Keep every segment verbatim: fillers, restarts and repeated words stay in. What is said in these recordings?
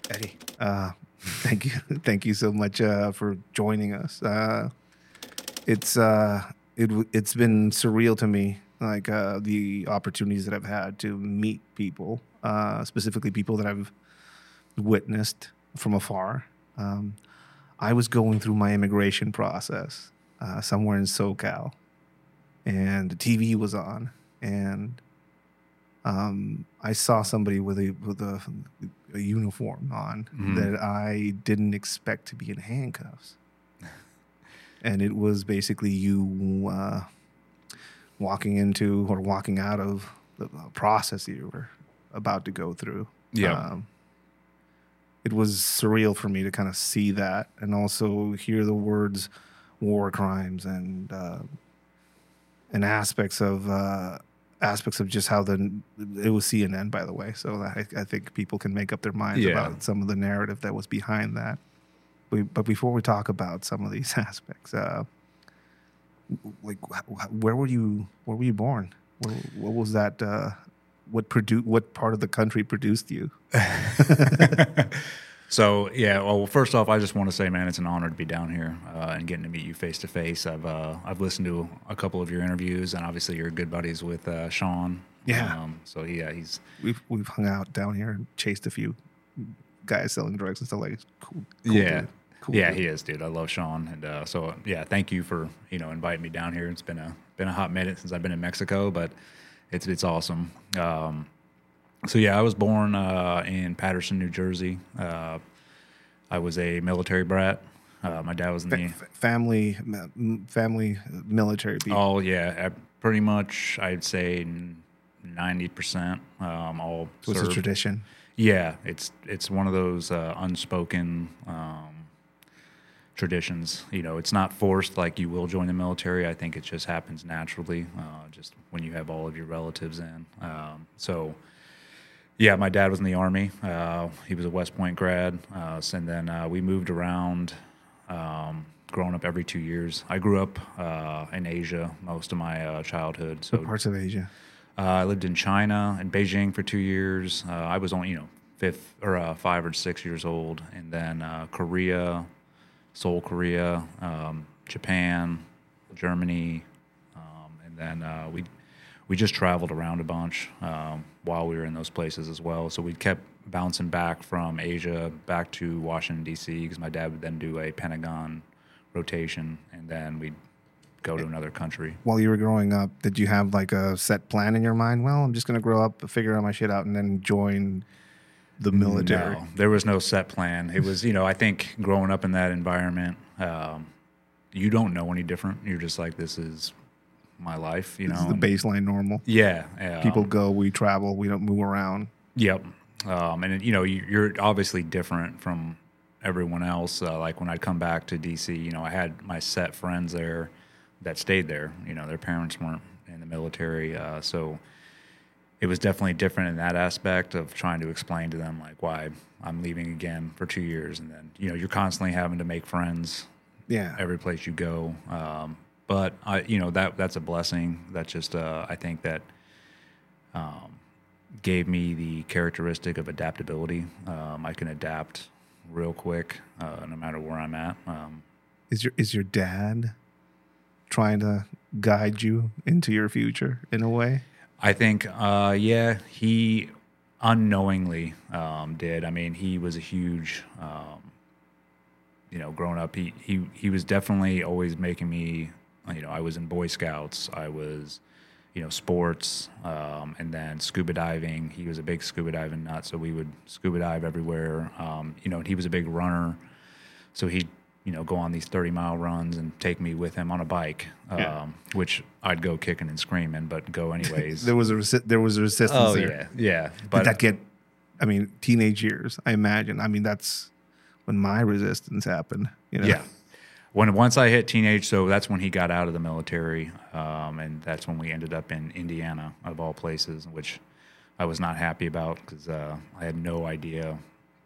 Eddie, uh, thank you, thank you so much uh, for joining us. Uh, it's uh, it w- it's been surreal to me, like uh, the opportunities that I've had to meet people, uh, specifically people that I've witnessed from afar. Um, I was going through my immigration process uh, somewhere in SoCal, and the T V was on, and um, I saw somebody with a with a, a uniform on Mhm. that I didn't expect to be in handcuffs, and it was basically you uh, walking into or walking out of the process you were about to go through. Yep. Um, it was surreal for me to kind of see that and also hear the words war crimes and uh, and aspects of uh, aspects of just how the it was C N N, by the way. So I, I think people can make up their minds Yeah. about some of the narrative that was behind that. We, but before we talk about some of these aspects, uh, like wh- wh- where were you? Where were you born? Where, what was that? Uh, what produ- What part of the country produced you? So yeah, well, first off, I just want to say, man, it's an honor to be down here uh, and getting to meet you face to face. I've uh, I've listened to a couple of your interviews, and obviously you're good buddies with uh, Sean. Yeah. Um, so yeah, he's We've we've hung out down here and chased a few guys selling drugs and stuff like that. Cool. cool yeah, dude. Cool yeah, dude. he is, dude. I love Sean, and uh, so uh, yeah, thank you for you know inviting me down here. It's been a been a hot minute since I've been in Mexico, but it's it's awesome. Um, so yeah, I was born uh, in Patterson, New Jersey. Uh, I was a military brat. Uh, my dad was in Fa- the f- family, m- family, uh, military people. oh yeah, I, pretty much I'd say ninety percent um, all It was a served. tradition. Yeah, it's it's one of those uh, unspoken um, traditions. You know, it's not forced like you will join the military. I think it just happens naturally, uh, just when you have all of your relatives in. Um, so, yeah, my dad was in the Army. Uh, he was a West Point grad. Uh, so- and then uh, we moved around, um, growing up every two years. I grew up uh, in Asia most of my uh, childhood. So What parts of Asia? uh, I lived in China and Beijing for two years. Uh, I was only, you know, fifth or uh, five or six years old. And then uh, Korea, Seoul, Korea, um, Japan, Germany, um, and then uh, we we just traveled around a bunch um, while we were in those places as well. So we kept bouncing back from Asia back to Washington D C because my dad would then do a Pentagon rotation, and then we'd go to another country. While you were growing up, did you have like a set plan in your mind? Well, I'm just going to grow up, figure out my shit out, and then join the military. No, there was no set plan. It was, you know, I think growing up in that environment, um, you don't know any different. You're just like, this is my life, you This know. is the and- baseline normal. Yeah, yeah. People go, we travel, we don't move around. Yep. Um, and you know, you- you're obviously different from everyone else. Uh, like when I'd come back to D C, you know, I had my set friends there that stayed there. You know, their parents weren't in the military, uh, so it was definitely different in that aspect of trying to explain to them like why I'm leaving again for two years, and then you know, you're constantly having to make friends Yeah. every place you go. Um, but I, you know, that that's a blessing. That just uh, I think that um, gave me the characteristic of adaptability. Um, I can adapt real quick, uh, no matter where I'm at. Um, Is your is your dad trying to guide you into your future in a way? I think, uh, yeah, he unknowingly um, did. I mean, he was a huge, um, you know, growing up. He he he was definitely always making me. You know, I was in Boy Scouts. I was, you know, sports, um, and then scuba diving. He was a big scuba diving nut, so we would scuba dive everywhere. Um, you know, and he was a big runner, so he'd, you know, go on these thirty mile runs and take me with him on a bike, um, Yeah. which I'd go kicking and screaming, but go anyways. There was a resi- there was a resistance Oh there. yeah, yeah. Did But that get? I mean, teenage years. I imagine. I mean, that's when my resistance happened. You know. yeah, when once I hit teenage, so that's when he got out of the military, um, and that's when we ended up in Indiana, of all places, which I was not happy about because uh, I had no idea.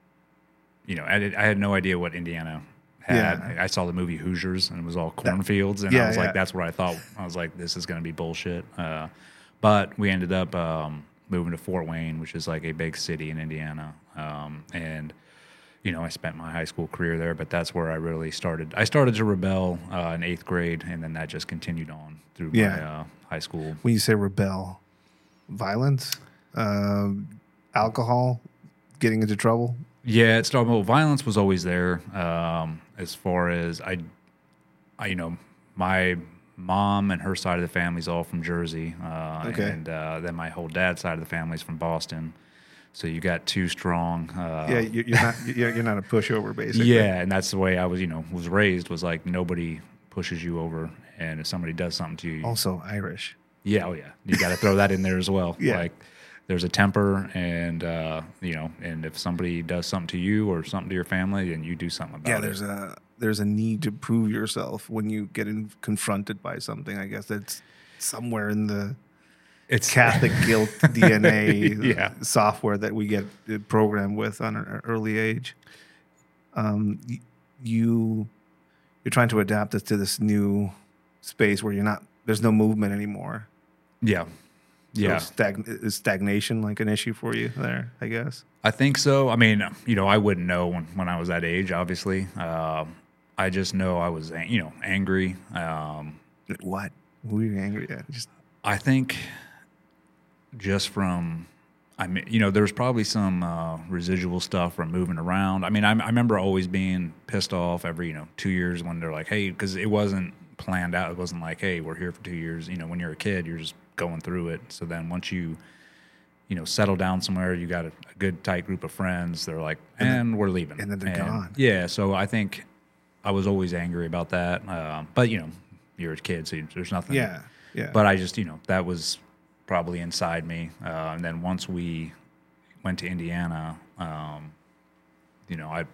You know, I, did, I had no idea what Indiana had. Yeah. I saw the movie Hoosiers, and it was all cornfields, and yeah, I was yeah. like, that's what I thought. I was like, this is going to be bullshit. Uh, but we ended up um, moving to Fort Wayne, which is like a big city in Indiana, um, and you know, I spent my high school career there, but that's where I really started. I started to rebel uh, in eighth grade, and then that just continued on through Yeah. my uh, high school. When you say rebel, violence, uh, alcohol, getting into trouble. Yeah, it started. Well, violence was always there. Um, as far as I, I, you know, my mom and her side of the family is all from Jersey, uh, Okay. and uh, then my whole dad's side of the family is from Boston. So you got two strong. Uh, Yeah, you- you're not you're you're not a pushover, basically. yeah, and that's the way I was. You know, was raised was like nobody pushes you over, and if somebody does something to you, Also Irish. yeah, oh yeah, you got to throw that in there as well. Yeah. Like there's a temper, and uh, you know, and if somebody does something to you or something to your family, then you do something about Yeah, it. there's a there's a need to prove yourself when you get in, confronted by something. I guess that's somewhere in the It's Catholic guilt D N A Yeah. software that we get uh, programmed with on an early age. Um, y- you you're trying to adapt it to this new space where you're not. There's no movement anymore. yeah, yeah. So stagn- is stagnation like an issue for you there? I guess. I think so. I mean, you know, I wouldn't know when, when I was that age. Obviously, um, I just know I was, you know, angry. Um, What? Who are you angry at? Just I think just from, I mean, you know, there's probably some uh, residual stuff from moving around. I mean, I, I remember always being pissed off every, you know, two years when they're like, hey, because it wasn't planned out. It wasn't like, hey, we're here for two years. You know, when you're a kid, you're just going through it. So then once you, you know, settle down somewhere, you got a, a good tight group of friends. They're like, and, then- we're leaving. and then they're gone. Yeah. So I think I was always angry about that. Um, but, you know, you're a kid, so there's nothing. yeah, yeah. But I just, you know, that was probably inside me. Uh, and then once we went to Indiana, um, you know, I,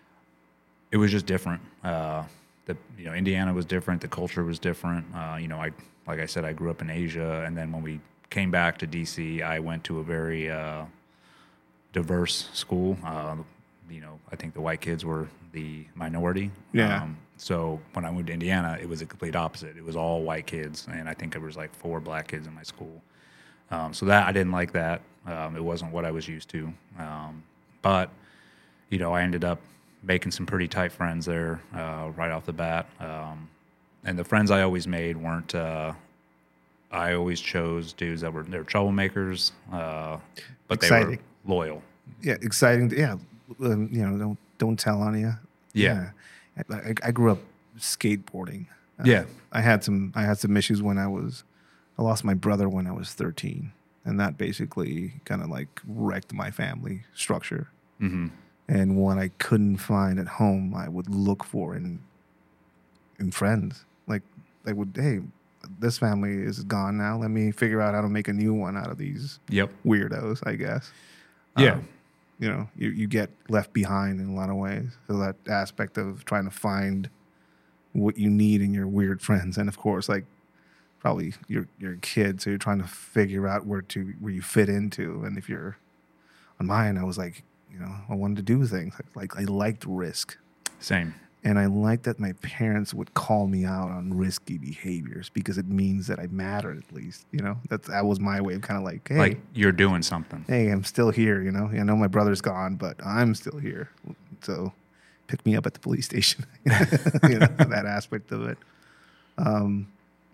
it was just different. Uh, the, you know, Indiana was different. The culture was different. Uh, you know, I, like I said, I grew up in Asia. And then when we came back to D C, I went to a very uh, diverse school. Uh, you know, I think the white kids were the minority. Yeah. Um, so when I moved to Indiana, it was a complete opposite. It was all white kids, and I think there was like four black kids in my school. Um, so that I didn't like that. Um, it wasn't what I was used to. Um, but you know, I ended up making some pretty tight friends there uh, right off the bat. Um, and the friends I always made weren't. Uh, I always chose dudes that were they're troublemakers, uh, but Exciting. they were loyal. Yeah, exciting. Yeah, um, you know, don't don't tell on you. Yeah. I, I, I grew up skateboarding. Uh, Yeah. I had some I had some issues when I was I lost my brother when I was thirteen, and that basically kind of like wrecked my family structure. Mm-hmm. And what I couldn't find at home, I would look for in in friends. Like they would, hey, this family is gone now. Let me figure out how to make a new one out of these Yep. weirdos, I guess. Yeah. Um, you know, you, you get left behind in a lot of ways. So that aspect of trying to find what you need in your weird friends, and of course, like probably you're you're a kid, so you're trying to figure out where to where you fit into. And if you're on mine, I was like, you know, I wanted to do things like I liked risk, Same. and I liked that my parents would call me out on risky behaviors because it means that I mattered at least. You know, that's that was my way of kind of like, hey. Like you're doing something. Hey, I'm still here, you know. I know my brother's gone, but I'm still here. So pick me up at the police station. You know, that aspect of it. Um,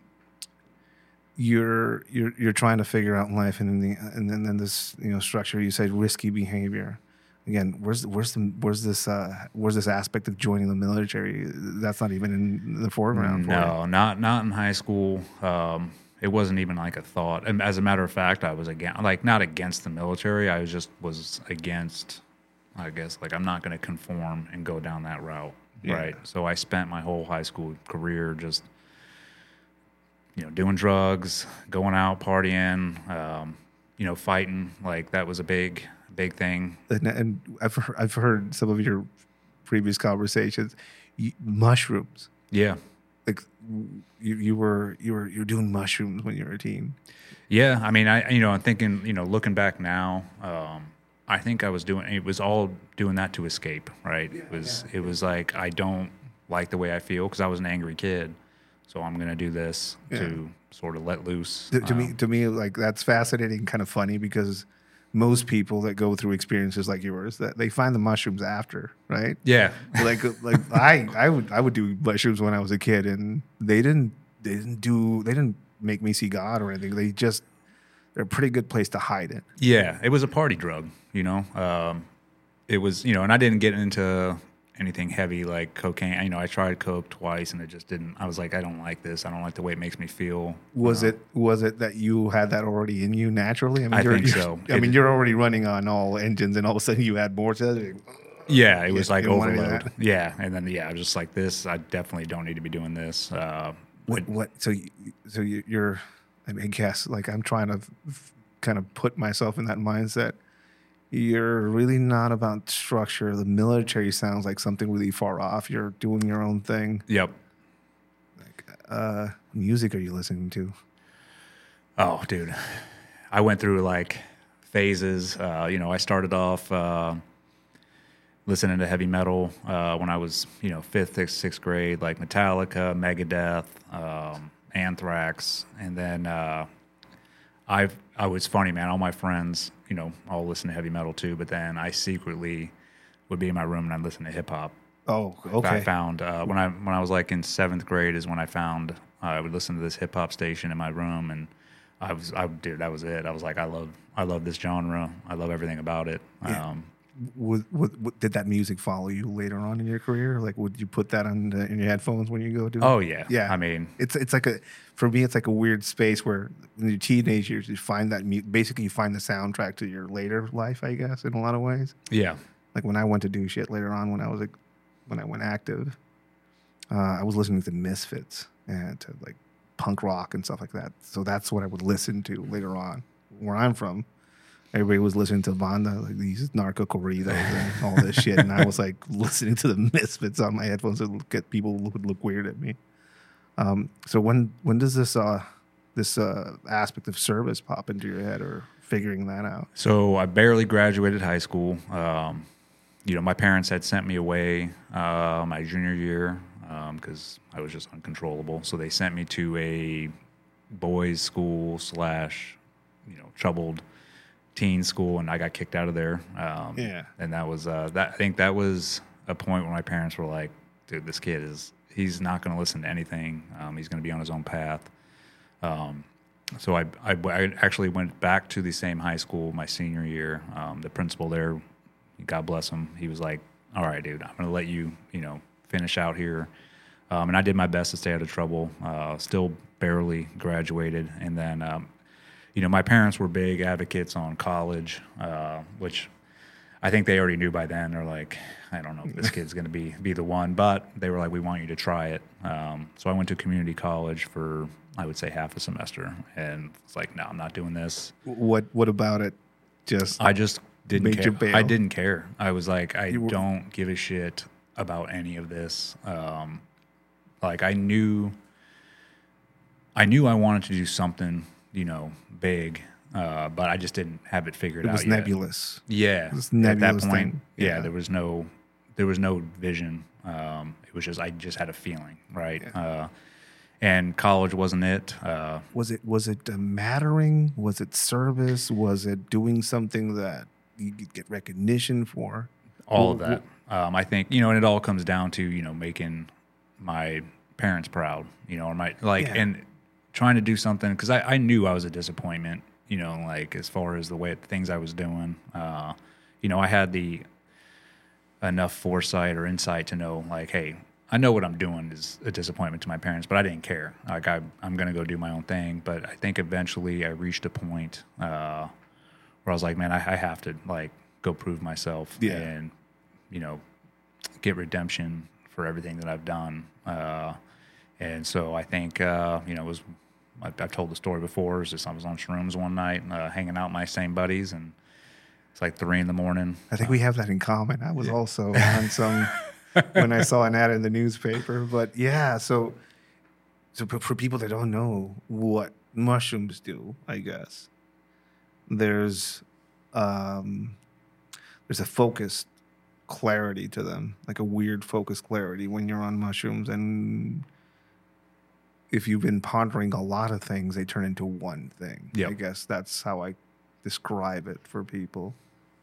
you're you're you're trying to figure out life, and in the and then, then this you know structure. You said risky behavior. Again, where's where's the where's this uh, where's this aspect of joining the military? That's not even in the foreground. For you. No, not not in high school. Um, it wasn't even like a thought. And as a matter of fact, I was against, like not against the military. I was just was against. I guess like I'm not going to conform and go down that route, Yeah. right? So I spent my whole high school career just, you know, doing drugs, going out, partying, um, you know, fighting. Like that was a big, big thing. And, and I've heard, I've heard some of your previous conversations. You, mushrooms. Yeah. Like you, you were you were you were doing mushrooms when you were a teen. Yeah, I mean, I you know, I'm thinking, you know, looking back now, um, I think I was doing it was all doing that to escape, right? it was it was like I don't like the way I feel because I was an angry kid, so I'm gonna do this Yeah. to sort of let loose. To, to Um, me, to me, like that's fascinating, kind of funny because most people that go through experiences like yours that they find the mushrooms after, right? Yeah. Like like I I would I would do mushrooms when I was a kid, and they didn't they didn't do they didn't make me see God or anything. They just they're a pretty good place to hide it. Yeah, it was a party drug, you know. Um, it was, you know, and I didn't get into anything heavy like cocaine. You know, I tried coke twice, and it just didn't. I was like, I don't like this. I don't like the way it makes me feel. Was Uh, it was it that you had that already in you naturally? I mean, I you're, think you're- so. I It- mean, you're already running on all engines, and all of a sudden you add more to it. Yeah, it was You like don't want any of overload. that? Yeah, and then yeah, I was just like this. I definitely don't need to be doing this. Uh, What what? So you, so you, you're, I mean, I guess like I'm trying to f- kind of put myself in that mindset. You're really not about structure. The military sounds like something really far off. You're doing your own thing. yep. Uh, music are you listening to? Oh, dude, I went through like phases. Uh, you know, I started off uh, listening to heavy metal uh, when I was, you know, fifth, sixth, sixth grade, like Metallica, Megadeth, um, Anthrax, and then uh, I I was funny, man. All my friends, you know, all listen to heavy metal too. But then I secretly would be in my room and I'd listen to hip hop. Oh, I okay. found uh, when I when I was like in seventh grade is when I found uh, I would listen to this hip hop station in my room, and I was I dude that was it. I was like I love I love this genre. I love everything about it. Yeah. Um, Would, would, would, did that music follow you later on in your career? Like, would you put that on the, in your headphones when you go do? oh yeah, Yeah. I mean, It's it's like a for me it's like a weird space where in your teenage years you find that mu- basically you find the soundtrack to your later life, I guess, in a lot of ways. yeah, Like when I went to do shit later on when I was like when I went active, uh, I was listening to Misfits and to like punk rock and stuff like that. So that's what I would listen to later on. Where I'm from, everybody was listening to Banda, like these narco corridos and all this shit, and I was like listening to the Misfits on my headphones. And look at people who would look weird at me. Um, so when when does this uh, this uh, aspect of service pop into your head, or figuring that out? So I barely graduated high school. Um, you know, my parents had sent me away uh, my junior year because I was just uncontrollable. So they sent me to a boys' school slash, you know, troubled teen school, and I got kicked out of there. Um, Yeah. and that was uh, that. I think that was a point where my parents were like, "Dude, this kid is he's not going to listen to anything. Um, he's going to be on his own path." Um, so I, I, I actually went back to the same high school my senior year. Um, the principal there, God bless him, he was like, "All right, dude, I'm going to let you, you know, finish out here." Um, and I did my best to stay out of trouble. Uh, still barely graduated, and then, um, you know, my parents were big advocates on college, uh, which I think they already knew by then. They're like, I don't know if this kid's going to be be the one, but they were like, we want you to try it. Um, so I went to community college for, I would say, half a semester, and it's like, no, I'm not doing this. What what about it? Just I just didn't Made care. you bail. I didn't care. I was like, I You were- don't give a shit about any of this. Um, like I knew, I knew I wanted to do something, you know, big, uh, but I just didn't have it figured it out was yet. nebulous. Yeah, This at that nebulous point, thing. yeah, Yeah. there was no, there was no vision. Um, it was just I just had a feeling, right? Uh, and college wasn't it. Uh, Was it was it uh, mattering? Was it service? Was it doing something that you could get recognition for? all of Well, that. Um, I think you know, and it all comes down to you know making my parents proud, you know, or my like, Yeah. and trying to do something because I, I knew I was a disappointment, you know, like as far as the way things I was doing. Uh, you know, I had the enough foresight or insight to know, like, hey, I know what I'm doing is a disappointment to my parents, but I didn't care. Like, I, I'm going to go do my own thing. But I think eventually I reached a point uh, where I was like, man, I, I have to like go prove myself Yeah. and, you know, get redemption for everything that I've done. Uh, and so I think, uh, you know, it was, I, I've told the story before. It was just I was on shrooms one night, uh, hanging out with my same buddies, and it's like three in the morning. I think we have that in common. I was also on some when I saw an ad in the newspaper. But yeah, so so for for people that don't know what mushrooms do, I guess there's um, there's a focused clarity to them, like a weird focused clarity when you're on mushrooms, and if you've been pondering a lot of things, they turn into one thing. Yep. I guess that's how I describe it for people.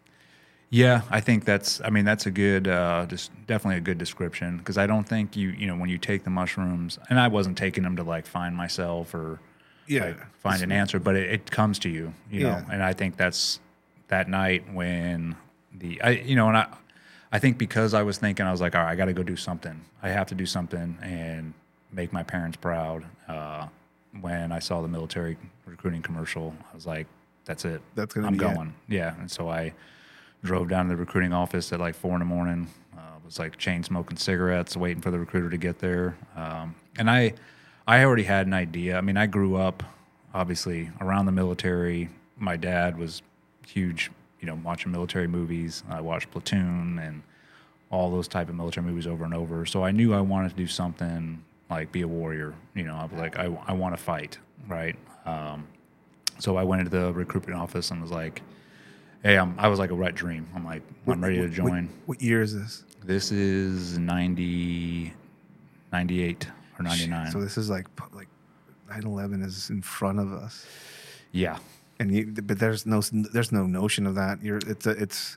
Yeah, I think that's, I mean, that's a good, uh, just definitely a good description, because I don't think you, you know, when you take the mushrooms, and I wasn't taking them to like find myself or Yeah. like find an answer, but it, it comes to you, you Yeah. know, and I think that's that night when the, I, you know, and I, I think because I was thinking, I was like, all right, I got to go do something. I have to do something and make my parents proud. Uh, when I saw the military recruiting commercial, I was like, that's it. That's gonna I'm be it. going. Yeah. And so I drove down to the recruiting office at like four in the morning. Uh, was like chain smoking cigarettes, waiting for the recruiter to get there. Um, and I, I already had an idea. I mean, I grew up obviously around the military. My dad was huge, you know, watching military movies. I watched Platoon and all those type of military movies over and over. So I knew I wanted to do something like be a warrior. You know, I was like, I, I want to fight, right? Um, so I went into the recruitment office and was like, hey, I'm, I was like a wet dream. I'm like, I'm ready to What- join. What, what year is this? This is ninety, ninety-eight or ninety-nine. So this is like like nine eleven is in front of us, Yeah. and you, but there's no there's no notion of that. You're it's a, it's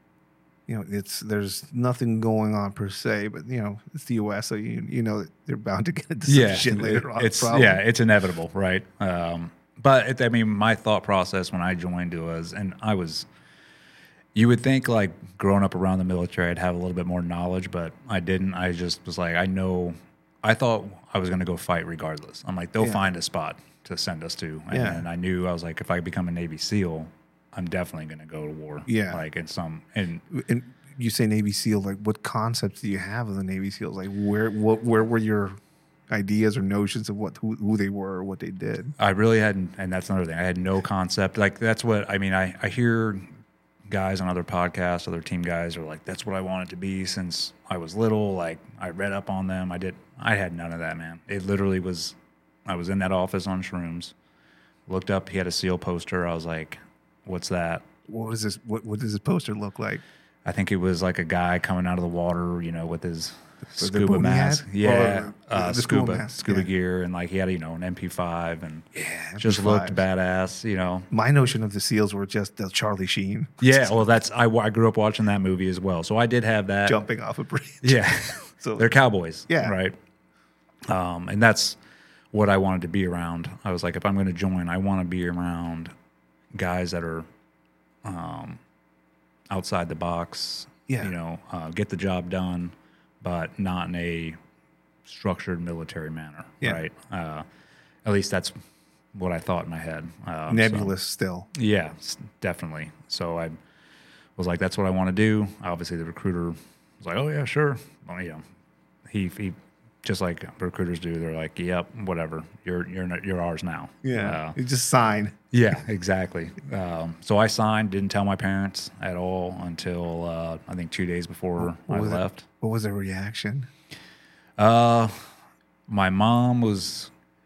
you know it's there's nothing going on per se, but you know it's the U S, so you you know that they're bound to get into some Yeah. shit later on. It's, probably. yeah, it's inevitable, right? Um, but it, I mean, my thought process when I joined was, and I was, you would think like growing up around the military, I'd have a little bit more knowledge, but I didn't. I just was like, I know, I thought I was going to go fight regardless. I'm like, they'll Yeah. find a spot to send us to. And, Yeah. and I knew, I was like, if I become a Navy SEAL, I'm definitely going to go to war. Yeah. Like in some, and And you say Navy SEAL, like what concepts do you have of the Navy SEAls? Like where what where were your ideas or notions of what who, who they were or what they did? I really hadn't, and that's another thing. I had no concept. Like that's what I mean. I, I hear guys on other podcasts, other team guys are like, "That's what I wanted to be since I was little." Like I read up on them. I did. I had none of that, man. It literally was. I was in that office on shrooms. Looked up. He had a SEAL poster. I was like, "What's that?" What is this? What what does this poster look like? I think it was like a guy coming out of the water, you know, with his the scuba booty mask. hat? Yeah, Or uh, the scuba scuba mask, scuba yeah. gear, and like he had, you know, an M P five, and Yeah, just looked M P fives. badass, you know. My notion of the SEAls were just the Charlie Sheen. Yeah, well, that's I, I grew up watching that movie as well, so I did have that. Jumping off a bridge. Yeah, So- they're cowboys. Yeah. right. Um, and that's what I wanted to be around. I was like, if I'm going to join, I want to be around guys that are um, outside the box. Yeah. you know, uh, get the job done, but not in a structured military manner. Yeah. Right. Uh, at least that's what I thought in my head. Um, so- Nebulous still. yeah, s- definitely. So I was like, that's what I want to do. Obviously, the recruiter was like, oh, yeah, sure. Well, you know, he, he just like recruiters do, they're like, yep, whatever. You're, you're, not- you're ours now. Yeah. Uh, you just sign. yeah, exactly. Um, so I signed, didn't tell my parents at all until uh, I think two days before What I was it- left. What was their reaction? Uh, my mom was,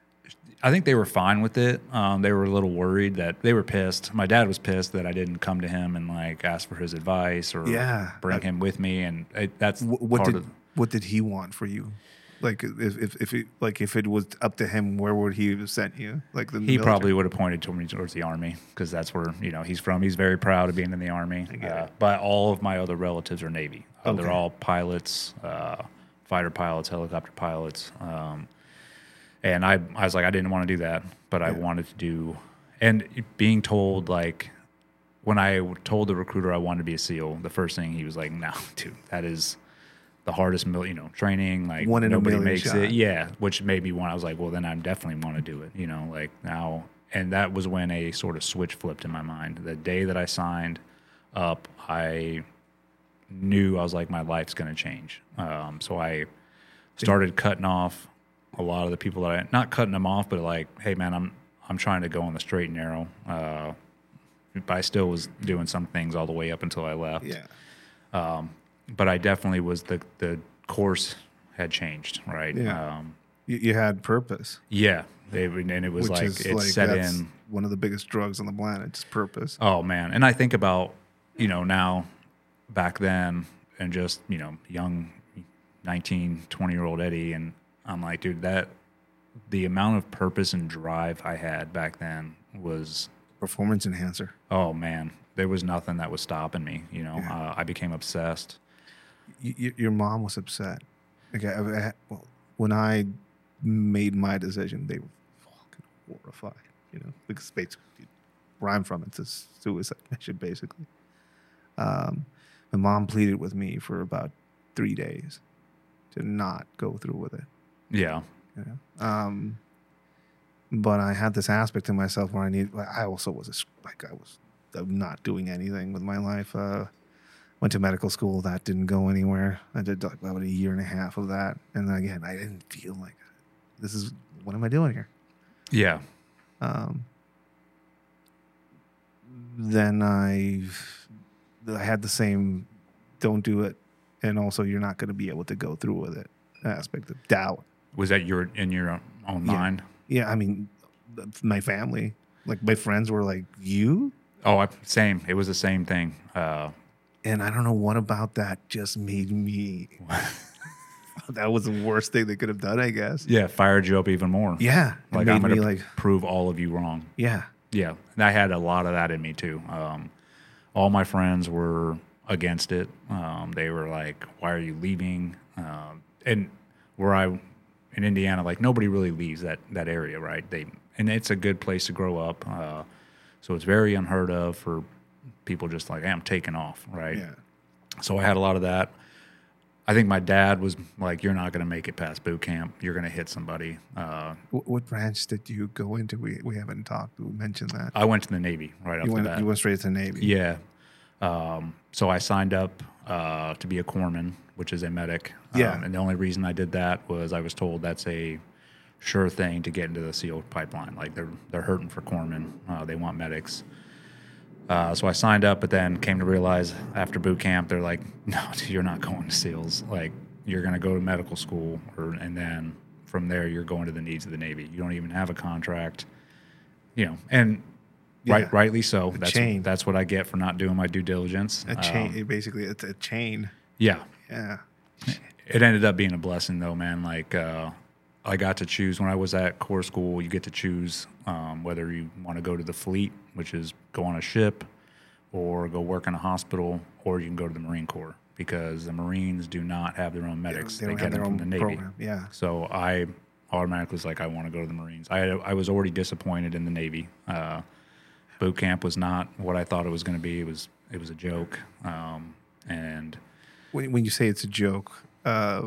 I think they were fine with it. Um, they were a little worried that they were pissed. My dad was pissed that I didn't come to him and like ask for his advice or Yeah. bring Uh, him with me. And it, that's What, what part did of, what did he want for you? Like if if if it, like if it was up to him, where would he have sent you? Like the he military? probably would have pointed to me towards the army because that's where, you know, he's from. He's very proud of being in the army. get Uh, it. but all of my other relatives are Navy. Uh, They're Okay. all pilots, uh, fighter pilots, helicopter pilots. Um, and I, I was like, I didn't want to do that, but I Yeah. wanted to do, and being told like, when I told the recruiter I wanted to be a SEAL, the first thing he was like, no, dude, that is the hardest, mil- you know, training. Like One in a nobody million makes shot. it. Yeah, which made me want. I was like, well, then I definitely want to do it. You know, like now, and that was when a sort of switch flipped in my mind. The day that I signed up, I knew I was like, my life's going to change. Um, so I started cutting off a lot of the people that I not cutting them off, but like, hey man, I'm I'm trying to go on the straight and narrow. Uh, but I still was doing some things all the way up until I left. Yeah. But I definitely was the the course had changed, right? Yeah. Um, You, you had purpose, yeah. They would- and it was which like is it like set that's in. one of the biggest drugs on the planet. Just purpose. Oh man, and I think about, you know, now back then and just, you know, young nineteen, twenty year old Eddie, and I'm like, dude, that the amount of purpose and drive I had back then was performance enhancer. Oh man, there was nothing that was stopping me. You know, Yeah. uh, I became obsessed. Y- y- your mom was upset. Okay, I, I, well, when I made my decision, they were fucking horrified. You know, because basically, where I'm from, it's a suicide mission, basically. Um, my mom pleaded with me for about three days to not go through with it. Yeah. You know? Um, but I had this aspect in myself where I need. I also was a, like I was not doing anything with my life. Uh, went to medical school. That didn't go anywhere. I did like about a year and a half of that, and then again, I didn't feel like this is what am I doing here. Yeah. Um, then I, I had the same, don't do it, and also you're not going to be able to go through with it aspect of doubt. Was that your in your own Yeah. mind? Yeah, I mean, my family, like my friends were like, you? Oh, I, same. It was the same thing. Uh, And I don't know what about that just made me, that was the worst thing they could have done, I guess. yeah, fired you up even more. Yeah. It Like made I'm me gonna like, prove all of you wrong. yeah. Yeah, and I had a lot of that in me too. Um, all my friends were against it. Um, they were like, "Why are you leaving?" Um, and where I in Indiana, like nobody really leaves that that area, right? They and it's a good place to grow up. Uh, so it's very unheard of for people just like, hey, I'm taking off, right? Yeah. So I had a lot of that. I think my dad was like, "You're not going to make it past boot camp. You're going to hit somebody." Uh, What, what branch did you go into? We we haven't talked. We mentioned that. I went to the Navy right off You the went, bat. you went straight to the Navy. Yeah. Um, so I signed up uh, to be a corpsman, which is a medic. Yeah. Um, and the only reason I did that was I was told that's a sure thing to get into the SEAL pipeline. Like they're they're hurting for corpsmen. Uh, they want medics. Uh, so I signed up, but then came to realize after boot camp, they're like, no, you're not going to SEALs. Like you're going to go to medical school, or and then from there you're going to the needs of the Navy. You don't even have a contract, you know, and Yeah. right, rightly so. A That's chain. that's what I get for not doing my due diligence. A chain. Um, Basically, it's a chain. yeah, Yeah. it ended up being a blessing though, man. Like uh, I got to choose when I was at Corps school. You get to choose um, whether you want to go to the fleet, which is go on a ship, or go work in a hospital, or you can go to the Marine Corps because the Marines do not have their own medics. They They, don't get have them their from own the Navy. program. Yeah. So I automatically was like, I want to go to the Marines. I I was already disappointed in the Navy. Uh, boot camp was not what I thought it was going to be. It was it was a joke. Um, and When, when you say it's a joke, uh,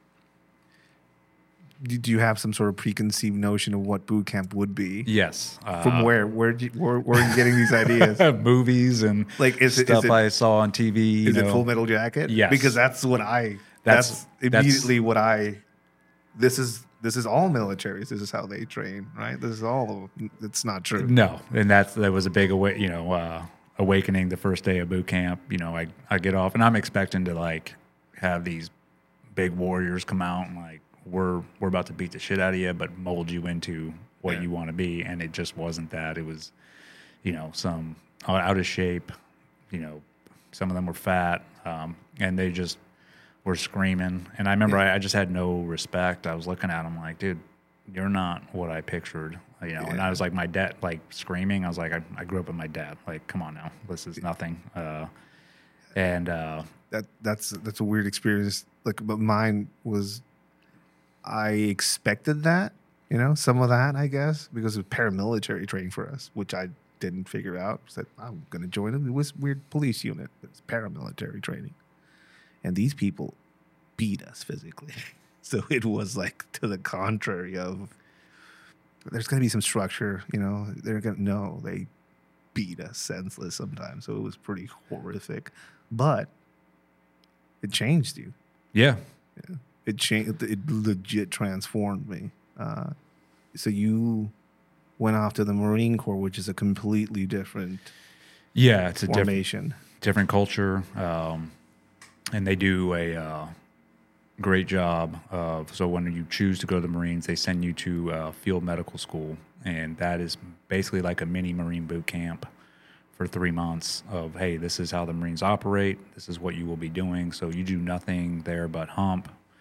do, do you have some sort of preconceived notion of what boot camp would be? yes, uh, From where? Where, you, where? Where are you getting these ideas? movies and Like, is it- stuff is it- I saw on T V. You Is know. it Full Metal Jacket? Yes. Because that's what I. That's- That's, that's- immediately what I. This is this is all militaries. This is how they train, right? This is all. It's not true. No, and that's that was a big awa- you know uh, awakening the first day of boot camp. You know, I I get off and I'm expecting to like have these big warriors come out and like we're we're about to beat the shit out of you, but mold you into what Yeah. you want to be, and it just wasn't that. It was, you know, some out of shape. You know, some of them were fat, um, and they just were screaming. And I remember Yeah. I, I just had no respect. I was looking at them like, dude, you're not what I pictured, you know. And I Yeah. was like, my dad, like screaming. I was like, I, I grew up with my dad. Like, come on now, this is nothing. Uh, and uh, That that's that's a weird experience. Like, but mine was. I expected that, you know, some of that, I guess, because of paramilitary training for us, which I didn't figure out. Said I'm going to join a this weird police unit. It's paramilitary training, and these people beat us physically. So it was like to the contrary of. There's going to be some structure, you know. They're going to no, they beat us senseless sometimes. So it was pretty horrific, but it changed you. yeah, It changed. It legit transformed me. Uh, so you went off to the Marine Corps, which is a completely different yeah, it's a different formation. different culture, um, and they do a uh, great job of. So when you choose to go to the Marines, they send you to uh, field medical school, and that is basically like a mini Marine boot camp for three months. Of hey, this is how the Marines operate. This is what you will be doing. So you do nothing there but hump.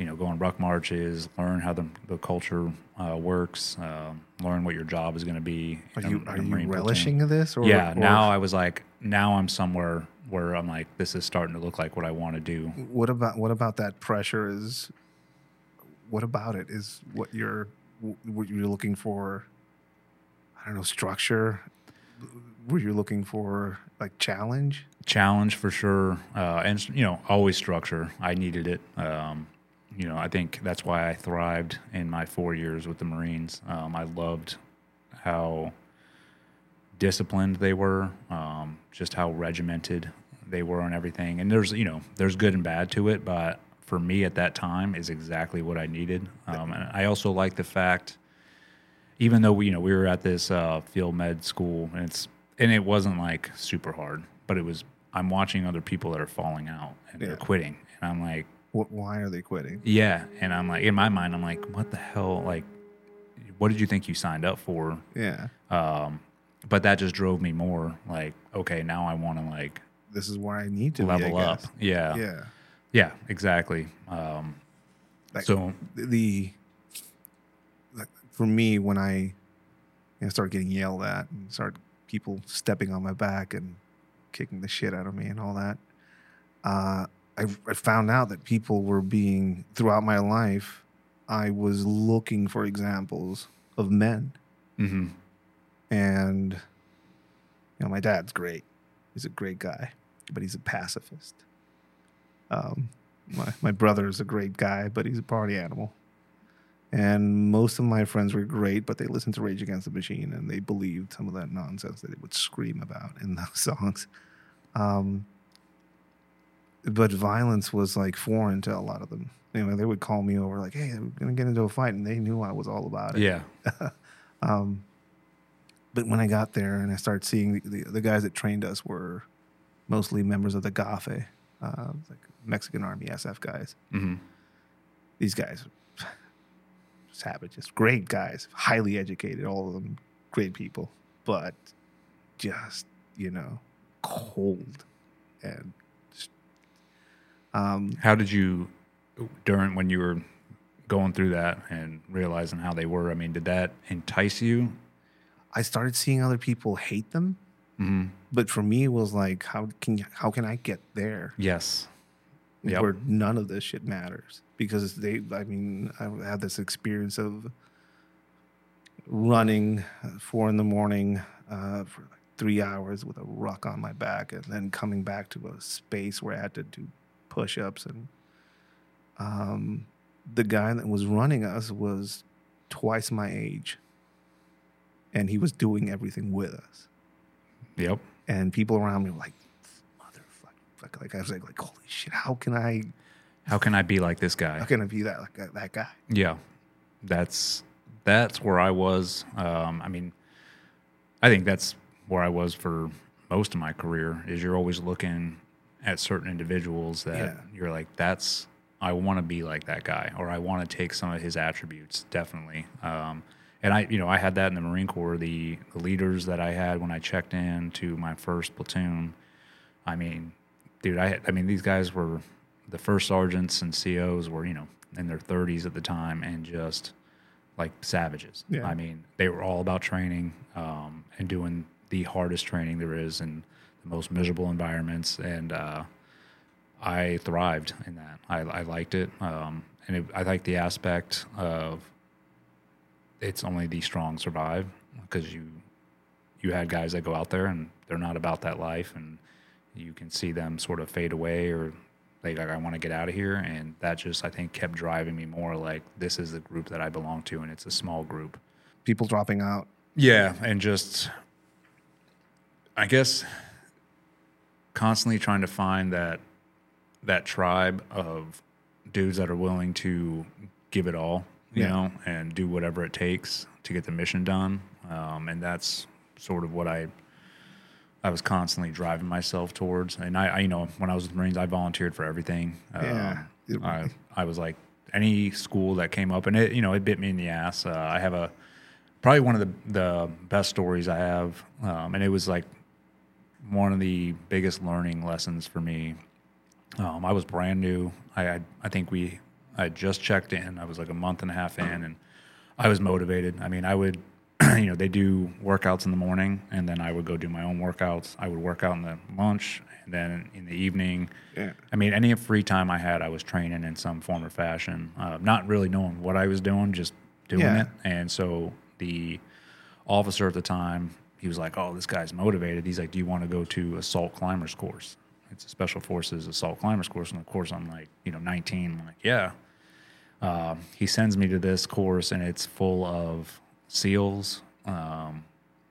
you know, go on ruck marches, learn how the, the culture uh, works, uh, learn what your job is going to be. Are in a- you in a are you Marine relishing platoon. this? Or, Yeah. or Now I was like, now I'm somewhere where I'm like, this is starting to look like what I want to do. what about what about that pressure? Is what about it? Is what you're what you're looking for? I don't know, structure. Were you looking for like challenge? Challenge for sure, uh, and you know, always structure. I needed it. Um, you know, I think that's why I thrived in my four years with the Marines. Um, I loved how disciplined they were, um, just how regimented they were on everything. And there's, you know, there's good and bad to it, but for me at that time is exactly what I needed. Um, and I also like the fact, even though we, you know, we were at this uh, field med school, and it's and it wasn't like super hard, but it was. I'm watching other people that are falling out and Yeah. they're quitting, and I'm like, What, why are they quitting? yeah, and I'm like, in my mind, I'm like, what the hell, like, what did you think you signed up for? Yeah, Um, but that just drove me more, like, okay, now I want to like this is where I need to level be, I up. guess. Yeah, Yeah, yeah, exactly. Um, Like, so the like for me when I you know, started getting yelled at and started people stepping on my back and kicking the shit out of me and all that, uh, I, I found out that people were being throughout my life. I was looking for examples of men, mhm. and you know my dad's great. He's a great guy, but he's a pacifist. Um, my my brother is a great guy, but he's a party animal. And most of my friends were great, but they listened to Rage Against the Machine and they believed some of that nonsense that they would scream about in those songs. Um, but violence was like foreign to a lot of them. You know, they would call me over like, "Hey, we're gonna get into a fight," and they knew I was all about it. Yeah, Um, but when I got there and I started seeing the, the, the guys that trained us were mostly members of the G A F E, uh, like Mexican Army S F guys. hmm These guys, savages, great guys, highly educated, all of them great people, but just, you know, cold. And um, How did you, during when you were going through that and realizing how they were? I mean, did that entice you? I started seeing other people hate them, Mm-hmm. but for me, it was like, how can you, how can I get there? Yes. Yep. Where none of this shit matters, because they, I mean, I had this experience of running at four in the morning uh, for like three hours with a ruck on my back, and then coming back to a space where I had to do push-ups. And um, the guy that was running us was twice my age, and he was doing everything with us. Yep. And people around me were like, motherfucker. Like I was like, like, holy shit, how can I, How can I be like this guy? how can I be that like that, that guy? Yeah, that's that's where I was. Um, I mean, I think that's where I was for most of my career. Is you're always looking at certain individuals that Yeah. you're like, that's I want to be like that guy, or I want to take some of his attributes. Definitely. Um, and I, you know, I had that in the Marine Corps. The, the leaders that I had when I checked in to my first platoon. I mean, dude, I had, I mean, these guys were the first sergeants and C Os were, you know, in their thirties at the time, and just like savages. Yeah. I mean, they were all about training um, and doing the hardest training there is in the most miserable environments. And uh, I thrived in that. I, I liked it. Um, and it, I like the aspect of it's only the strong survive, because you, you had guys that go out there and they're not about that life, and you can see them sort of fade away, or they like, I want to get out of here. And that just, I think, kept driving me more like, this is the group that I belong to, and it's a small group. People dropping out. Yeah. And just, I guess, constantly trying to find that, that tribe of dudes that are willing to give it all, you Yeah. know, and do whatever it takes to get the mission done. Um, and that's sort of what I, I was constantly driving myself towards. And I, I, you know, when I was with the Marines, I volunteered for everything. Yeah. Um, I, I was like, any school that came up, and it, you know, it bit me in the ass. Uh, I have a, probably one of the, the best stories I have. Um, and it was like one of the biggest learning lessons for me. Um, I was brand new. I, I, I think we I just checked in. I was like a month and a half in, and I was motivated. I mean, I would, you know, they do workouts in the morning, and then I would go do my own workouts. I would work out in the lunch, and then in the evening. Yeah. I mean, any free time I had, I was training in some form or fashion, uh, not really knowing what I was doing, just doing Yeah. it. And so the officer at the time, he was like, "Oh, this guy's motivated." He's like, "Do you want to go to assault climbers course?" It's a special forces assault climbers course. And of course, I'm like, you know, nineteen. I'm like, yeah. Um, he sends me to this course, and it's full of SEALs, um,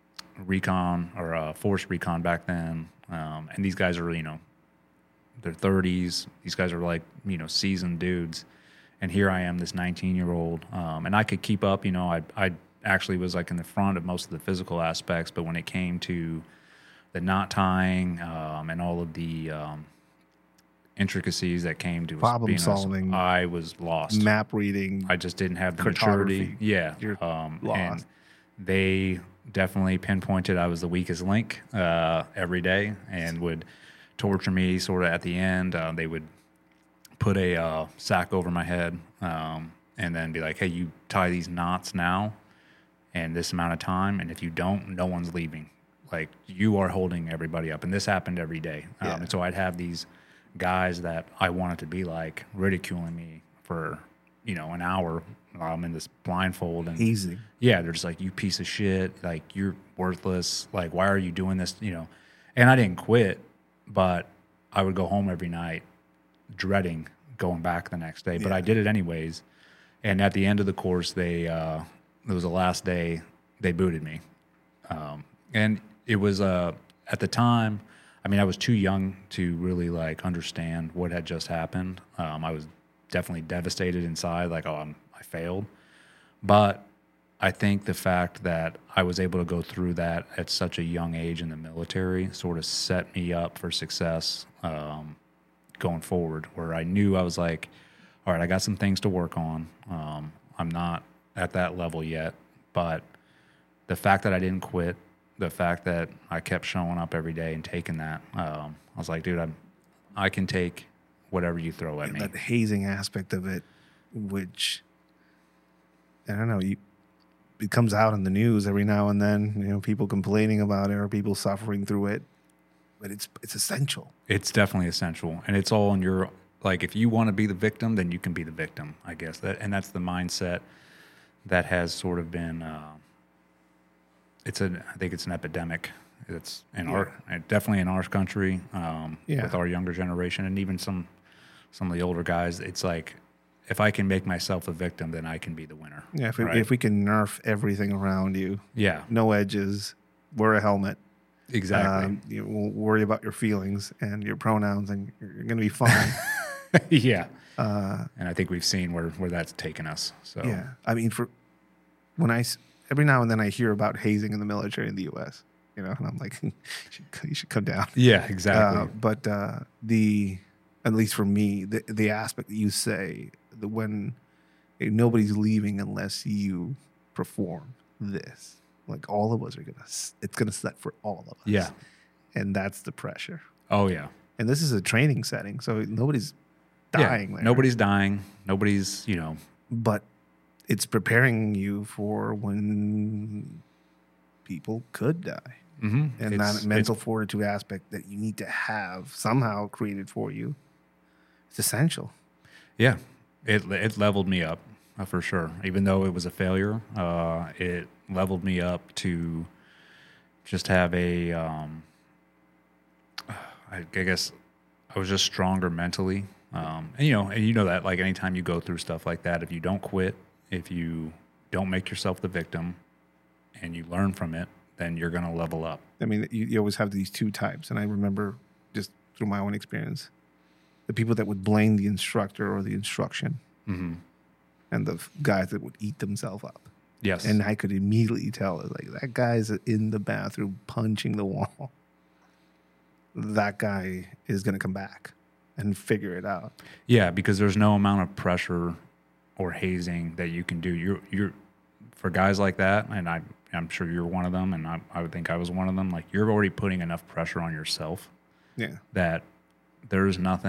recon or uh, force recon back then. Um, and these guys are, you know, their thirties. These guys are like, you know, seasoned dudes. And here I am, this nineteen year old. Um, and I could keep up, you know, I, I actually was like in the front of most of the physical aspects. But when it came to the knot tying um, and all of the um, intricacies that came to Problem being a- solving. I was lost. Map reading. I just didn't have the Cartography. maturity. Yeah. You're um, lost. And they definitely pinpointed I was the weakest link uh, every day and would torture me sort of at the end. Uh, they would put a uh, sack over my head um, and then be like, hey, you tie these knots now and this amount of time. And if you don't, no one's leaving. Like, you are holding everybody up. And this happened every day. Um, Yeah. And so I'd have these guys that I wanted to be like ridiculing me for, you know, an hour while I'm in this blindfold. And Easy. yeah, they're just like, you piece of shit. Like, you're worthless. Like, why are you doing this? You know, and I didn't quit, but I would go home every night dreading going back the next day. But Yeah. I did it anyways. And at the end of the course, they, uh, it was the last day, they booted me. Um, and it was, uh, at the time, I mean, I was too young to really like understand what had just happened. Um, I was definitely devastated inside, like, oh, I'm, I failed. But I think the fact that I was able to go through that at such a young age in the military sort of set me up for success um, going forward, where I knew I was like, all right, I got some things to work on. Um, I'm not at that level yet, but the fact that I didn't quit, the fact that I kept showing up every day and taking that, um, I was like, dude, I'm, I can take whatever you throw at And me. that hazing aspect of it, which I don't know, you, it comes out in the news every now and then. You know, people complaining about it or people suffering through it, but it's it's essential. It's definitely essential, and it's all in your, like, if you want to be the victim, then you can be the victim, I guess. That, and that's the mindset that has sort of been, uh, it's a, I think it's an epidemic. It's in our, definitely in our country, um, Yeah. with our younger generation, and even some, some of the older guys. It's like, if I can make myself a victim, then I can be the winner. Yeah, if, we right? if we can nerf everything around you, yeah, no edges, wear a helmet. exactly. Um, you won't worry about your feelings and your pronouns, and you're, you're going to be fine. yeah. uh, And I think we've seen where, where that's taken us. So yeah, I mean, for when I s- every now and then I hear about hazing in the military in the U S, you know, and I'm like, you should, you should come down. yeah, exactly. Uh, but uh, the, at least for me, the the aspect that you say, the when eh, nobody's leaving unless you perform this, like all of us are gonna, s- it's gonna set for all of us. Yeah. and that's the pressure. Oh yeah. And this is a training setting, so nobody's dying Yeah, there. nobody's dying. Nobody's, you know, But it's preparing you for when people could die. mm-hmm. And it's, that mental fortitude aspect that you need to have somehow created for you, it's essential. yeah, it it leveled me up uh, for sure. Even though it was a failure, uh, it leveled me up to just have a, um, I, I guess I was just stronger mentally. Um, and you know, and you know that, like, anytime you go through stuff like that, if you don't quit, if you don't make yourself the victim, and you learn from it, then you're gonna level up. I mean, you, you always have these two types. And I remember just through my own experience, the people that would blame the instructor or the instruction, Mm-hmm. and the f- guys that would eat themselves up. Yes. And I could immediately tell, like, that guy's in the bathroom punching the wall. That guy is going to come back and figure it out. Yeah, because there's no amount of pressure or hazing that you can do. You're you're for guys like that, and I I'm sure you're one of them, and I I would think I was one of them. Like, you're already putting enough pressure on yourself Yeah. that there's nothing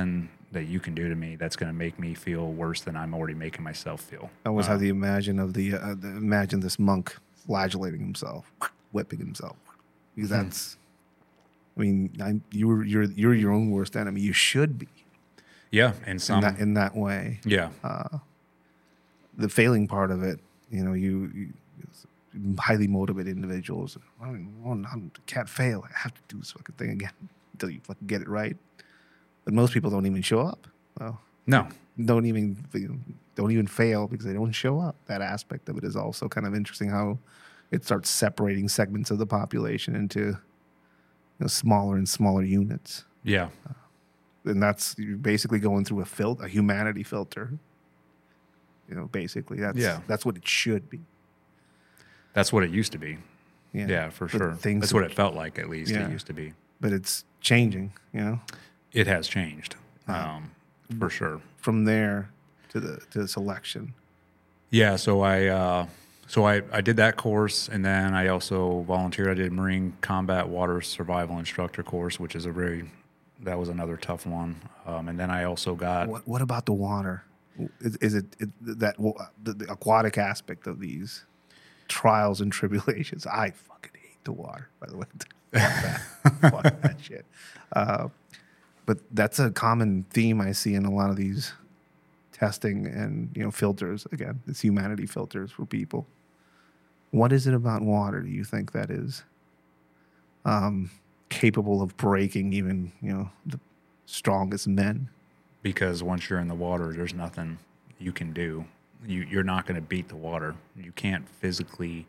that you can do to me that's going to make me feel worse than I'm already making myself feel. I always Uh, have the imagine of the, uh, the imagine this monk flagellating himself, whipping himself, because Hmm. that's. I mean, I, you're you're you're your own worst enemy. You should be yeah, and in some that in that way. yeah, The failing part of it, you know, you, you highly motivated individuals. I don't want, I can't fail. I have to do this fucking thing again until you fucking get it right. But most people don't even show up. Well, no, don't even you know, don't even fail because they don't show up. That aspect of it is also kind of interesting. How it starts separating segments of the population into you know, smaller and smaller units, yeah, and that's you're basically going through a filter, a humanity filter. You know, basically, that's Yeah. that's what it should be. that's what it used to be. Yeah, Yeah, for But sure. things That's have- what it felt like, at least Yeah. it used to be. But it's changing. You know, It has changed, um, for sure. from there to the to the selection. Yeah, so I uh, so I, I did that course, and then I also volunteered. I did Marine Combat Water Survival Instructor course, which is a very that was another tough one. Um, and then I also got What what about the water? Is, is it, it that the, the aquatic aspect of these trials and tribulations? I fucking hate the water. By the way, fuck that, fuck that shit. Uh, but that's a common theme I see in a lot of these testing and you know filters. Again, it's humanity filters for people. What is it about water? Do you think that is um, capable of breaking even you know the strongest men? because once you're in the water, there's nothing you can do. You you're not going to beat the water. You can't physically.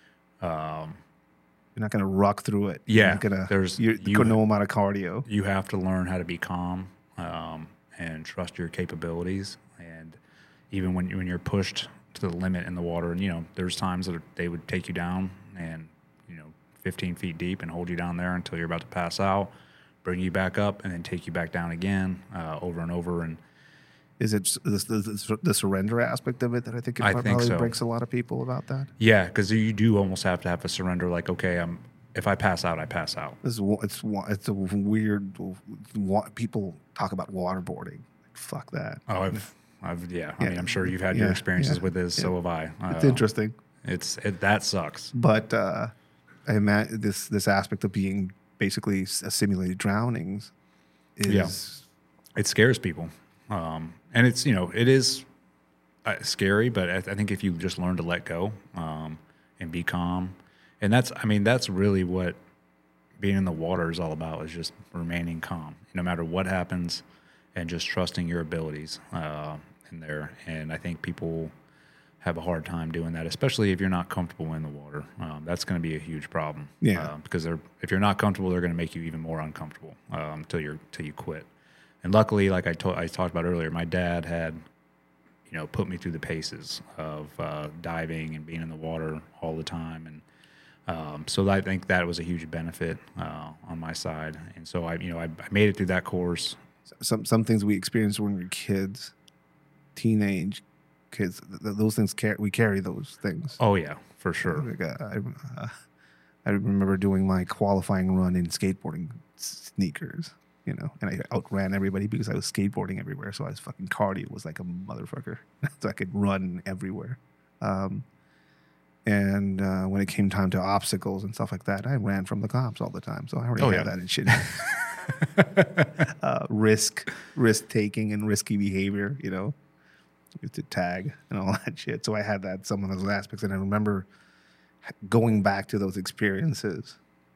You're not going to ruck through it. Yeah, You're not gonna, there's- you're, you- no amount of cardio. You have to learn how to be calm um, and trust your capabilities. And even when when you're pushed to the limit in the water, and you know, there's times that they would take you down and you know, fifteen feet deep and hold you down there until you're about to pass out, bring you back up, and then take you back down again uh, over and over. And Is it s- the, the, the surrender aspect of it that I think it I probably think so. breaks a lot of people about that? yeah, because you do almost have to have a surrender. Like, okay, I'm if I pass out, I pass out. This is wa- it's wa- it's a weird. wa- People talk about waterboarding. Like, fuck that. Oh, I've, I've, yeah. I Yeah. mean, I'm sure you've had Yeah, your experiences yeah, with this. So have I. It's Uh, interesting, It's it, that sucks. but uh, I imagine this this aspect of being basically s- a simulated drownings is Yeah. It scares people, um, and it's you know it is uh, scary. But I, th- I think if you just learn to let go um, and be calm, and that's I mean that's really what being in the water is all about, is just remaining calm no matter what happens, and just trusting your abilities uh, in there. And I think people have a hard time doing that, especially if you're not comfortable in the water. Um, that's going to be a huge problem. Yeah. Uh, because they're if you're not comfortable, they're going to make you even more uncomfortable um, till you're till you quit. And luckily, like I told I talked about earlier, my dad had, you know, put me through the paces of uh, diving and being in the water all the time, and um, so I think that was a huge benefit uh, on my side. And so I, you know, I, I made it through that course. some some things we experience when we're kids, teenage kids. Th- th- those things carry. We carry those things. Oh yeah, for sure. Like, uh, I, uh, I remember doing my qualifying run in skateboarding sneakers, you know, and I outran everybody because I was skateboarding everywhere. So I was fucking cardio was like a motherfucker. So I could run everywhere. Um, and uh, when it came time to obstacles and stuff like that, I ran from the cops all the time. So I already Oh, had yeah. that and shit. uh, risk, risk taking, and risky behavior. You know, you have to tag and all that shit. So I had that some of those aspects, and I remember going back to those experiences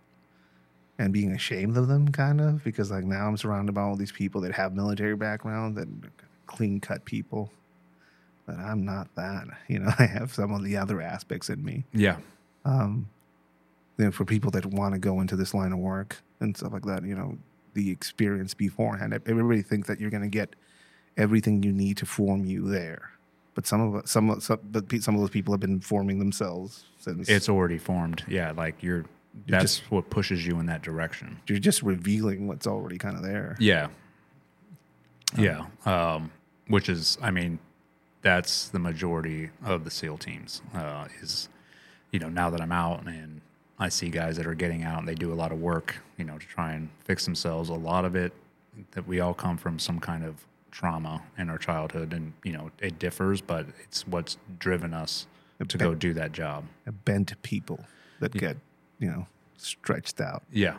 and being ashamed of them, kind of, because like now I'm surrounded by all these people that have military background, that clean cut people. But I'm not that. You know, I have some of the other aspects in me. Yeah. Um, you know, for people that want to go into this line of work and stuff like that, you know, the experience beforehand. Everybody thinks that you're going to get everything you need to form you there, but some of us- some of- some but pe- some of those people have been forming themselves since. It's already formed. Yeah, like you're. You're That's just- what pushes you in that direction. you're just revealing what's already kind of there. Yeah. Yeah. Um, which is, I mean, that's the majority of the SEAL teams. Uh, is, you know, now that I'm out and I see guys that are getting out and they do a lot of work, you know, to try and fix themselves. A lot of it that we all come from some kind of trauma in our childhood, and you know it differs, but it's what's driven us to go do that job. A bent people that get, you know, stretched out. Yeah.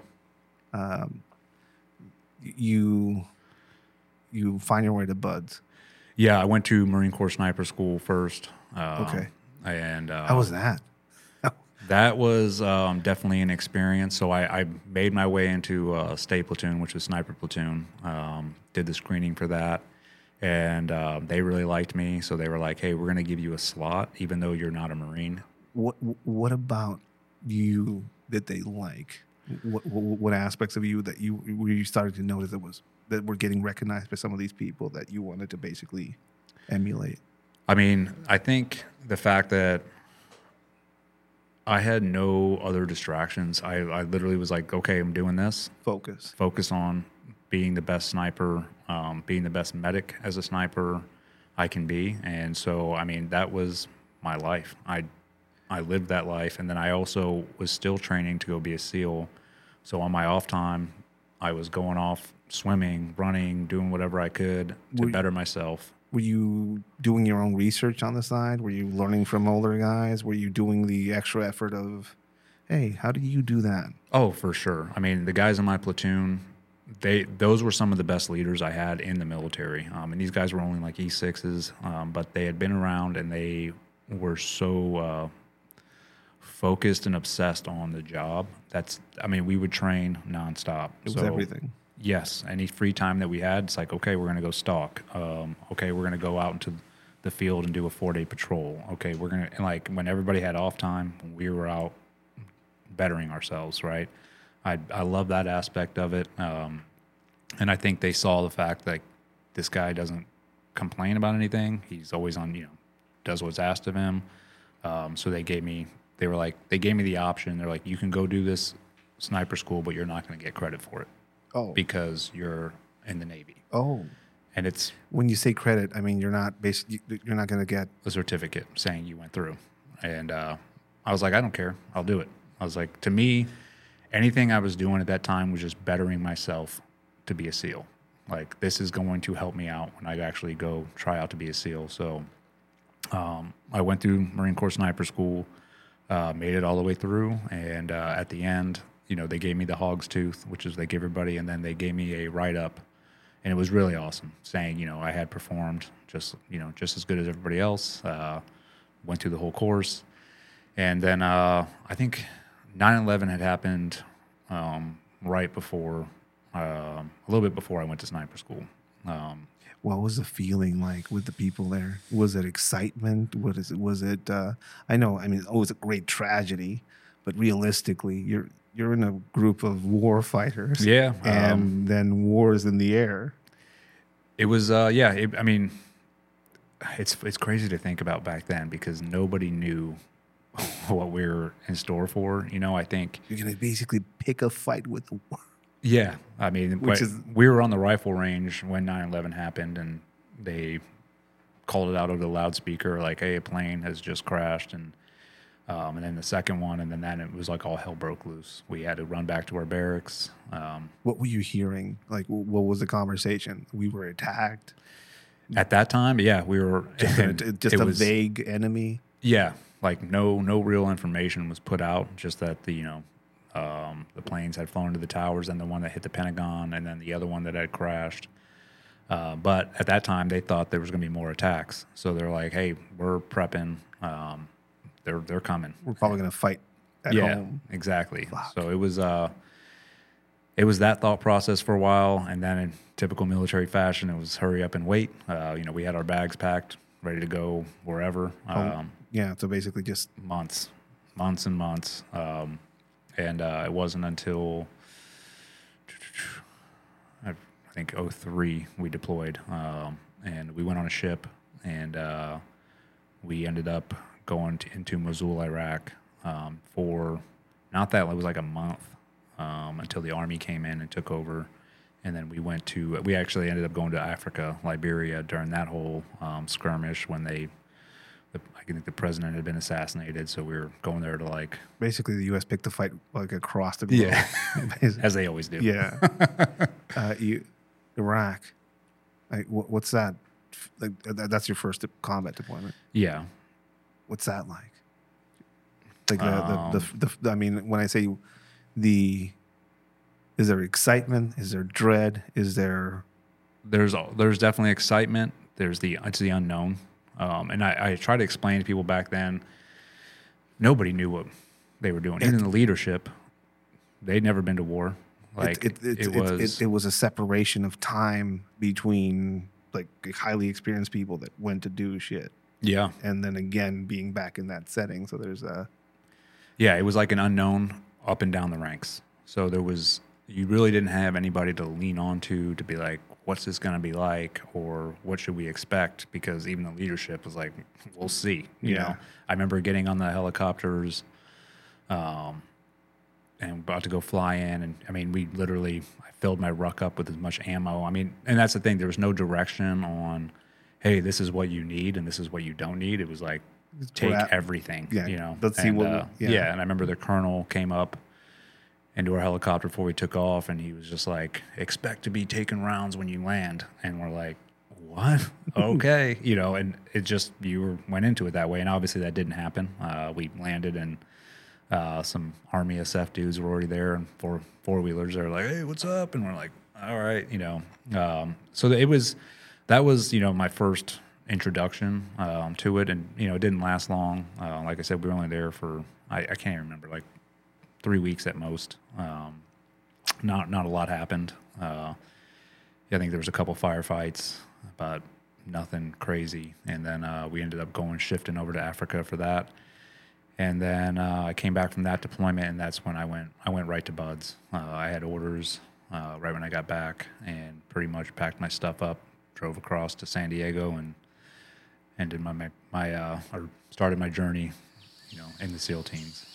You you find your way to Buds. Yeah, I went to Marine Corps Sniper School first. Um, Okay. And uh, How was that? that was um, definitely an experience. So I, I made my way into uh, State Platoon, which was Sniper Platoon. Um, did the screening for that, and uh, they really liked me. So they were like, "Hey, we're going to give you a slot, even though you're not a Marine." What what about you that they like? What, what what aspects of you that you where you started to notice that was that were getting recognized by some of these people that you wanted to basically emulate? I mean, I think the fact that I had no other distractions. I, I literally was like, okay, I'm doing this. Focus. Focus on being the best sniper, um, being the best medic as a sniper I can be. And so, I mean, that was my life. I I lived that life. And then I also was still training to go be a SEAL. So on my off time, I was going off swimming, running, doing whatever I could to Were- better myself. Were you doing your own research on the side? Were you learning from older guys? Were you doing the extra effort of, hey, how do you do that? Oh, for sure. I mean, the guys in my platoon, they those were some of the best leaders I had in the military. Um, and these guys were only like E sixes, um, but they had been around and they were so uh, focused and obsessed on the job. That's, I mean, we would train nonstop. It was everything. Yes, any free time that we had, it's like, okay, we're going to go stalk. Um, okay, we're going to go out into the field and do a four-day patrol. Okay, we're going to, and like when everybody had off time, we were out bettering ourselves, right? I I love that aspect of it. Um, and I think they saw the fact that this guy doesn't complain about anything. He's always on, you know, does what's asked of him. Um, so they gave me, they were like, they gave me the option. They're like, you can go do this sniper school, but you're not going to get credit for it. Oh. Because you're in the Navy. Oh. And it's When you say credit, I mean, you're not basically, you're not going to get. a certificate saying you went through. And uh, I was like, I don't care. I'll do it. I was like, to me, anything I was doing at that time was just bettering myself to be a SEAL. Like, this is going to help me out when I actually go try out to be a SEAL. So um, I went through Marine Corps Sniper School, uh, made it all the way through. And uh, at the end, you know, they gave me the hog's tooth, which is they give everybody, and then they gave me a write-up, and it was really awesome, saying, you know, I had performed just, you know, just as good as everybody else, uh, went through the whole course, and then uh, I think nine eleven had happened um, right before, uh, a little bit before I went to sniper school. Um, What was the feeling like with the people there? Was it excitement? What is it? Was it? Uh, I know. I mean, it was a great tragedy, but realistically, you're you're in a group of war fighters. Yeah, and um, then war is in the air. It was, uh, yeah. It, I mean, it's it's crazy to think about back then because nobody knew what we were in store for. You know, I think. You're gonna basically pick a fight with the war. Yeah, I mean, Which but is- we were on the rifle range when nine eleven happened, and they called it out over the loudspeaker, like, "Hey, a plane has just crashed," and um, and then the second one, and then that it was like all hell broke loose. We had to run back to our barracks. Um, What were you hearing? Like, wh- what was the conversation? We were attacked. at that time, yeah, we were Just, and a, just it a was- vague enemy. Yeah, like no no real information was put out. Just that the you know um, the planes had flown to the towers, and the one that hit the Pentagon, and then the other one that had crashed. Uh, but at that time, they thought there was going to be more attacks, so they're like, "Hey, we're prepping. Um, they're they're coming." We're probably gonna fight at yeah, home. exactly. Fuck. So it was uh, it was that thought process for a while, and then in typical military fashion, it was hurry up and wait. Uh, you know, we had our bags packed, ready to go wherever. Um, Yeah. So basically, just months, months and months. Um, and uh, it wasn't until I think oh three we deployed, um, and we went on a ship, and uh, we ended up going to, into Mosul, Iraq, um, for not that it was like a month um, until the army came in and took over. And then we went to, we actually ended up going to Africa, Liberia during that whole um, skirmish when they, the, I think the president had been assassinated. So we were going there to like, basically the U S picked a fight like across the globe. Yeah. Basically. as they always do. Yeah. uh, you, Iraq. Like, wh- what's that? Like, th- that's your first combat deployment. Yeah. What's that like? Like the, Um, the, the, the, the, I mean, when I say the, is there excitement? Is there dread? Is there? There's there's definitely excitement. There's the it's the unknown, um, and I, I try to explain to people back then. Nobody knew what they were doing. Even the leadership, they'd never been to war. Like it, it, it, it it was, it, it was a separation of time between like highly experienced people that went to do shit, yeah, and then again being back in that setting. So there's a yeah, it was like an unknown up and down the ranks. So there was you really didn't have anybody to lean on to to be like, what's this going to be like, or what should we expect? Because even the leadership was like, we'll see. You Yeah. know, I remember getting on the helicopters, um, and about to go fly in, and I mean, we literally I filled my ruck up with as much ammo. I mean, and that's the thing. There was no direction on, hey, this is what you need and this is what you don't need. It was like, take Grab- everything. yeah, You know, let's see and, what- uh, yeah. yeah. And I remember the colonel came up into our helicopter before we took off, and he was just like, expect to be taking rounds when you land. And we're like, what? Okay. You know, and it just, you were, went into it that way. And obviously that didn't happen. Uh, we landed and uh, some Army S F dudes were already there, and four four-wheelers. They're like, hey, what's up? And we're like, all right, you know. Um, so it was, that was, you know, my first introduction um, to it. And, you know, it didn't last long. Uh, like I said, we were only there for, I, I can't even remember, like, three weeks at most. Um, not not a lot happened. Uh, I think there was a couple firefights, but nothing crazy. And then uh, we ended up going shifting over to Africa for that. And then uh, I came back from that deployment, and that's when I went. I went right to Buds. Uh, I had orders uh, right when I got back, and pretty much packed my stuff up, drove across to San Diego, and ended my my, my uh, or started my journey, you know, in the SEAL teams.